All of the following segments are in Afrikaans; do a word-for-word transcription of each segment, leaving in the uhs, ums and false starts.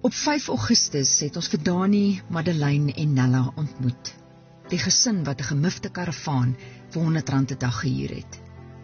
Op vyf Augustus het ons vir Dani, Madeleine en Nella ontmoet. Die gesin wat 'n gemifte karavaan vir honderd rand 'n dag gehuur het.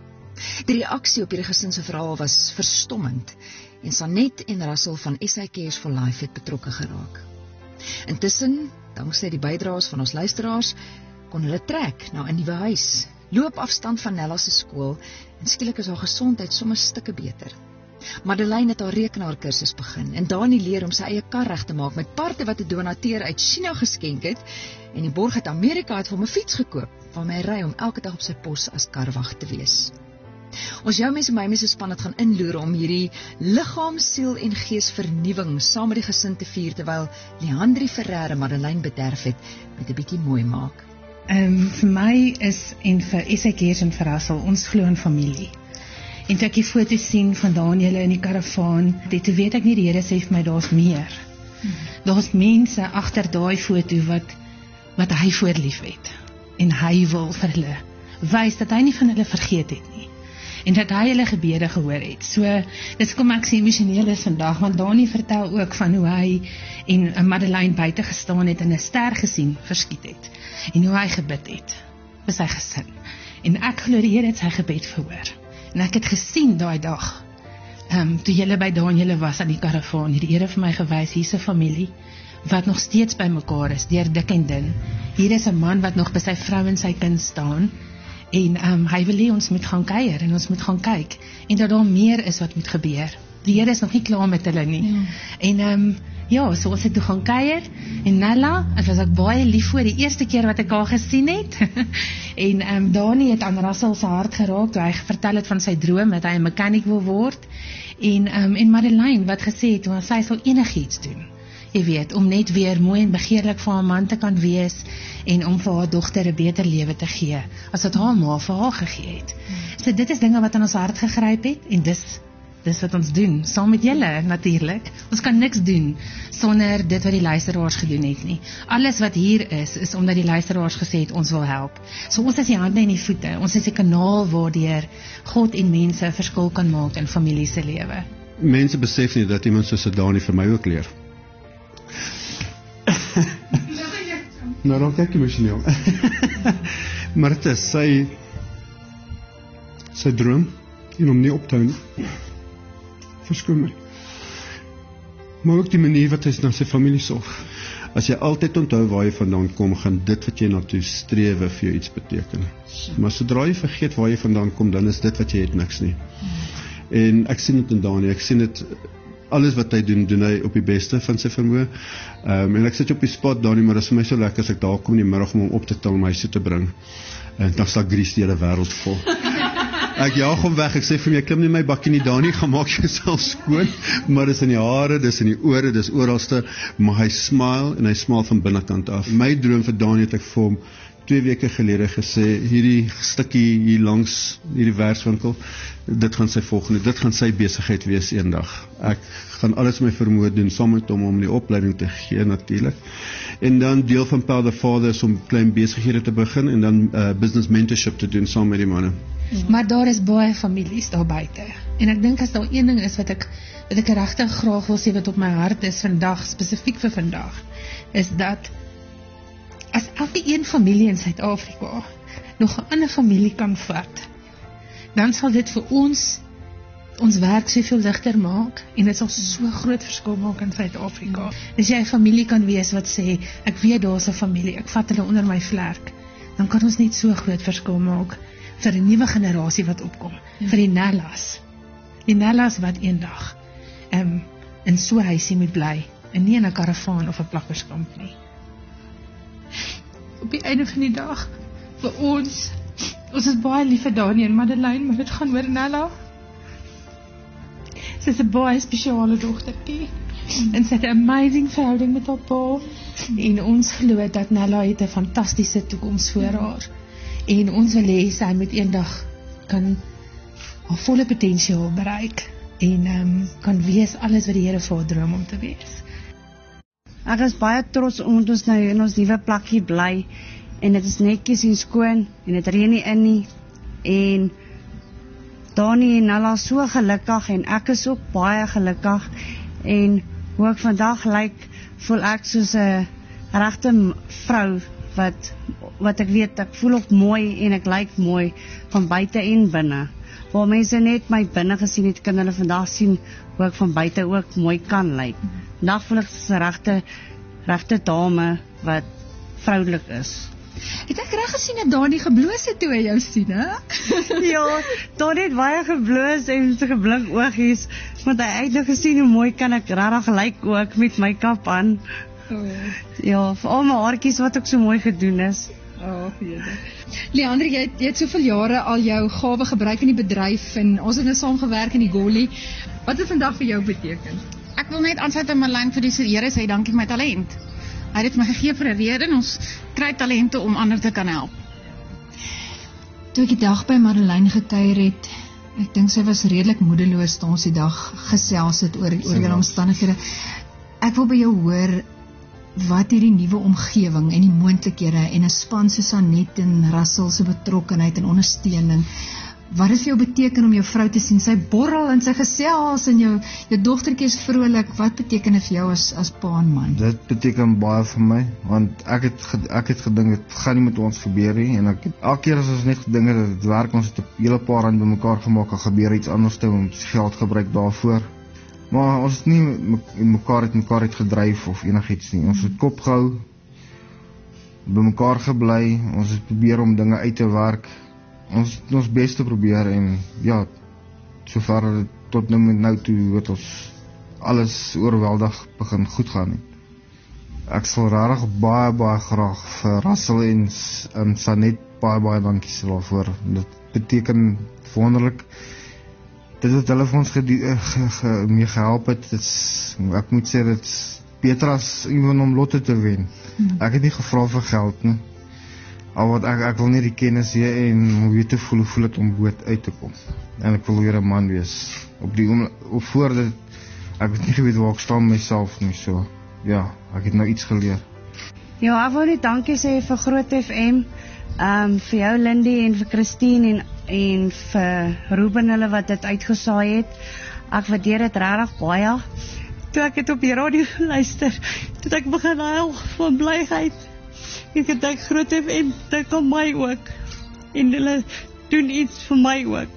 Die reaksie op hierdie gesin se verhaal was verstommend en Sanet en Russell van S A Cares for Life het betrokke geraak. Intussen, dankse die bydraes van ons luisteraars, kon hulle trek na 'n nuwe huis, loop afstand van Nella se skool en skielik is haar gesondheid sommer stukke beter. Madeleine het haar rekenaarkursus begin en Dani leer om sy eie kar reg te maak met parte wat 'n donateur uit China geskenk het en die borg uit Amerika het vir hom 'n fiets gekoop waarmee hy ry om elke dag op sy pos as karwag te wees. Ons jou mense my mense span het gaan inloer om hierdie liggaam, siel en gees vernuwing saam met die gesin te vier terwyl Leandri Ferreira Madeleine bederf het met 'n bietjie mooi maak. Um, vir my is en vir S A Cares en vir Russell, ons glo in familie. En toe ek die foto's sien van Daniel in die karavaan, dit weet ek nie, die Here sê vir my daar's meer. Hmm. Daar's mense agter daai foto wat wat hy voorlief het en hy wil vir hulle wys dat hy nie van hulle vergeet het nie. En dat hy hulle gebede gehoor het. So, dit kom ek so emosioneel is vandag, want Dani vertel ook van hoe hy en Madeleine buite gestaan het en 'n ster gesien verskiet het. En hoe hy gebid het vir sy gesin. En ek glo die Here het sy gebed verhoor. En ek het gesien daai dag, um, toe julle by Daniel was aan die karavaan, het die Here vir my gewys, hier's 'n familie wat nog steeds by mekaar is, deur dik en dun. Hier is 'n man wat nog by sy vrou en sy kind staan, en um, hy wil hê ons moet gaan kuier, en ons moet gaan kyk, en dat daar meer is wat moet gebeur. Die Here is nog nie klaar met hulle nie. Ja. En um, ja, so ons het toe gaan kuier, en Nella, het was ek baie lief voor, die eerste keer wat ek haar gesien het, en um, Dani het aan Russell se hart geraak, toe hy vertel het van sy droom, dat hy 'n mechanic wil word, en, um, en Madeleine, wat gesê het, want sy sal enigiets doen, jy weet, om net weer mooi en begeerlik vir haar man te kan wees, en om vir haar dogter 'n beter lewe te gee, as wat haar ma vir haar gegee het. Hmm. So dit is dinge wat aan ons hart gegryp het, en dis Dis wat ons doen, saam met julle natuurlik. Ons kan niks doen sonder dit wat die luisteraars gedoen het nie. Alles wat hier is, is omdat die luisteraars gesê het, ons wil help. So ons is die hande en die voete, ons is die kanaal waardeur God en mense 'n verskil kan maak in familie se lewe. Mense besef nie dat iemand soos Dani vir my ook leer. Nou dan kyk emosioneel. Maar dit is sy sy droom en om nie op te hou nie. Verskoon my. Maar ook die manier wat hy na sy familie sorg. As jy altyd onthou waar jy vandaan kom, gaan dit wat jy na toe strewe vir jou iets beteken. Maar sodra jy vergeet waar jy vandaan kom, dan is dit wat jy het niks nie. En ek sien dit in Dani, ek sien dit, alles wat hy doen, doen hy op die beste van sy vermoë. Um, en ek sit op die spot, Dani, maar dit is vir my so lekker as ek daar kom in die middag om hom op te tel om huis toe te bring. En dan sal Gries die hele wêreld vol. Ek jaag hom weg, ek sê vir my, klim nie my bakkie nie, Dani, gaan maak jouself skoon, maar dis in die hare, dis in die ore, dis oralste, maar hy smile, en hy smile van binnekant af. My droom vir Dani het ek vir hom twee weke gelede gesê, hierdie stukkie hier langs, hierdie werkswinkel, dit gaan sy volgende, dit gaan sy besigheid wees eendag. Ek gaan alles my vermoë doen, saam met hom, om die opleiding te gee, natuurlik. En dan deel van Power the Father is om klein besighede te begin, en dan uh, business mentorship te doen, saam met die manne. Maar daar is baie families daar buite. En ek dink as daar een ding is wat ek, wat ek regtig graag wil sê, wat op my hart is vandag, spesifiek vir vandag, is dat as elke een familie in Suid-Afrika nog 'n ander familie kan vat, dan sal dit vir ons ons werk soveel ligter maak, en dit sal so groot verskil maak in Suid-Afrika. As jy 'n familie kan wees wat sê, ek weet daar's 'n familie, ek vat hulle onder my vlerk, dan kan ons net so groot verskil maak vir 'n nuwe generasie wat opkom, ja. Vir die Nellas. Die Nellas wat eendag um, in so 'n huisie moet bly, en nie in 'n karavaan of 'n plakkerskamp nie. Op die einde van die dag, vir ons, ons is baie lief vir Dani en Madeleine, maar dit gaan oor Nella. Sy is 'n baie spesiale dogtertjie, mm. en sy het 'n amazing verhouding met haar pa, mm. en ons glo dat Nella het 'n fantastiese toekoms voor haar, en ons wil hê sy moet eendag kan haar volle potensiaal bereik, en um, kan wees alles wat die Here vir haar droom om te wees. Ek is baie trots om ons nou in ons nuwe plekkie bly, en dit is netjies en skoon, en dit reën nie in nie, en Dani en Nella so gelukkig, en ek is ook baie gelukkig, en hoe ek vandag lyk, voel ek soos 'n regte vrou wat wat ek weet, ek voel ook mooi en ek lyk mooi van buite en binne. Waar mense net my binne gesien het, kan hulle vandag sien hoe ek van buite ook mooi kan lyk. Vandag voel ek soos 'n regte regte dame wat vroulik is. Het ek reg gesien dat Dani gebloos het toe hy jou sien, hè? Ja, Dani het baie gebloos en so geblink oogies, want hy het nou gesien hoe mooi kan ek regtig lyk ook met my kap aan. Oh. Ja, vir al my haartjies wat ook so mooi gedoen is. Oh, Leandre, jy het, jy het soveel jare al jou gawe gebruik in die bedryf en ons het nou saam gewerk in die Golly. Wat het vandag vir jou beteken? Ek wil net aansluit aan Marlijn vir die Here sê dankie vir my talent. Hy het my gegee vir 'n rede en ons kry talente om ander te kan help. Toe ek die dag by Marlijn gekuier het, ek dink sy was redelik moedeloos toe ons die dag gesels het oor oor julle omstandighede. Ek wil by jou hoor wat hierdie nuwe omgewing en die moontlikhede en 'n span soos Sanet en Russell se betrokkenheid en ondersteuning, wat dit vir jou beteken om jou vrou te sien, sy borrel en sy gesels en jou jou dogtertjie is vrolik, wat beteken dit vir jou as as pa en man? Dit beteken baie vir my, want ek het ek het gedink dit gaan nie met ons gebeur nie en ek het elke keer as ons net gedink het dat dit werk, ons het 'n hele paar rand bymekaar gemaak en gebeur iets anders te om geld gebruik daarvoor. Maar ons het nie mekaar het mekaar het gedryf of enigiets nie. Ons het kop gehou, by mekaar gebly, ons het probeer om dinge uit te werk. Ons het ons bes te probeer en ja, sover tot nou met nou toe het ons alles oorweldig begin goed gaan nie. Ek sal regtig baie baie graag vir Russell en, en Sanet baie baie dankie sê daarvoor. Dit beteken wonderlik. Dit het hulle vir ons ge, ge, ge, mee gehelp het. Is, ek moet sê dit is beter as iemand om lotte te wen. Hmm. Ek het nie gevra vir geld nie. Al wat ek, ek wil net die kennis hê en om weet te voel, voel het om boot uit te kom. En ek wil weer 'n man wees. Op die om, op voor dit, ek het nie geweet waar ek staan myself nie, so. Ja, ek het nou iets geleer. Ja, ek wil net dankie sê vir Groot F M, um, vir jou Lindy en vir Christine en, en vir Ruben hulle wat dit uitgesaai het. Ek waardeer dit regtig baie. Toe ek het op die radio geluister, toe ek begin huil van blyheid. Ek het dink Groot F M dink aan my ook. En hulle doen iets vir my ook.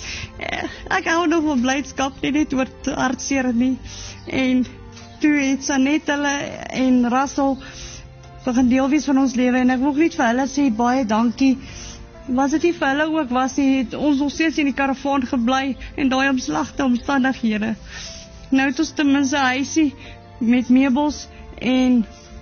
Ek hou nog van blydskap, nie net oor hartseer nie. En toe het Sanet hulle en Russell begin deel wees van ons lewe en ek wil net vir hulle sê baie dankie. Was dit nie vir hulle ook was nie, het ons nog steeds in die karavaan gebly en daai omslagte omstandighede. Nou het ons ten minste 'n huisie met meubels en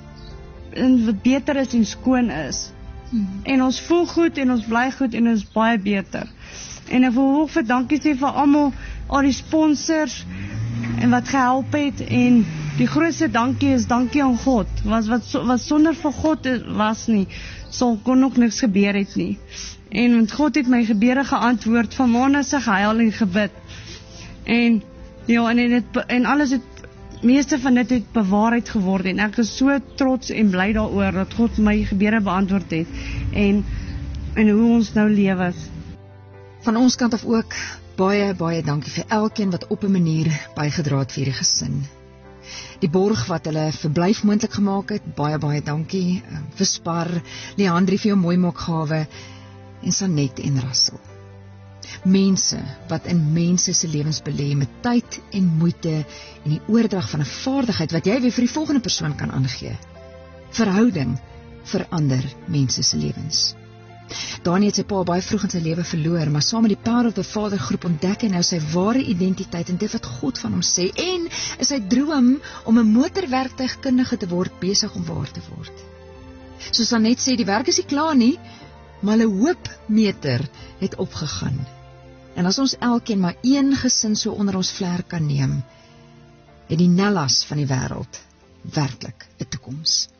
en wat beter is en skoon is. Hmm. En ons voel goed en ons bly goed en ons is baie beter. En ek wil ook vir dankie sê vir almal, al die sponsors en wat gehelp het en die grootste dankie is dankie aan God. Was wat wat sonder vir God was nie, sal kon nog niks gebeur het nie. En want God het my gebede geantwoord van maande se gehuil en gebid. En ja, en dit en alles het meeste van dit het bewaarheid geword en ek is so trots en bly daaroor dat God my gebede beantwoord het en en hoe ons nou lewe. Van ons kant af ook baie baie dankie vir elkeen wat op 'n manier bygedra het vir die gesin. Die borg wat hulle verblyf moontlik gemaak het, baie baie dankie vir Spar, Leandri vir jou mooi maakgawe en Sanet en Russell. Mense wat in mense se lewens belê met tyd en moeite en die oordrag van 'n vaardigheid wat jy weer vir die volgende persoon kan aangee. Verhouding verander mense se lewens. Dani het sy pa baie vroeg in sy lewe verloor, maar saam met die Power of the Father groep ontdek hy nou sy ware identiteit en dit wat God van hom sê en is sy droom om 'n motorwerktuigkundige te word besig om waar te word. Soos Sanet sê, die werk is nie klaar nie, maar 'n hoopmeter het opgegaan. En as ons elkeen maar een gesin so onder ons vlerk kan neem, het die Nellas van die wêreld werklik 'n toekoms.